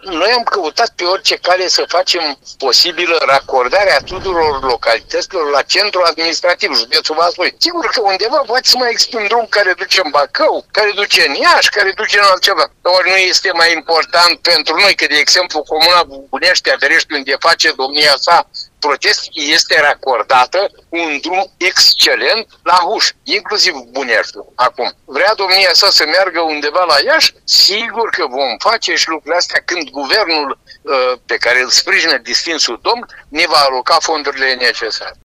Noi am căutat pe orice cale să facem posibilă racordarea tuturor localităților la centru administrativ, județul Vaslui. Sigur că undeva poate să mai existe un drum care duce în Bacău, care duce în Iași, care duce în altceva. Ori nu este mai important pentru noi că, de exemplu, Comuna Bunești, Averești, unde face domnia sa protest, este racordată un drum excelent la Huș, inclusiv Buneștiul. Acum, vrea domnia sa să meargă undeva la Iași? Sigur că vom face și lucrurile astea când guvernul pe care îl sprijină distinsul domn ne va aloca fondurile necesare.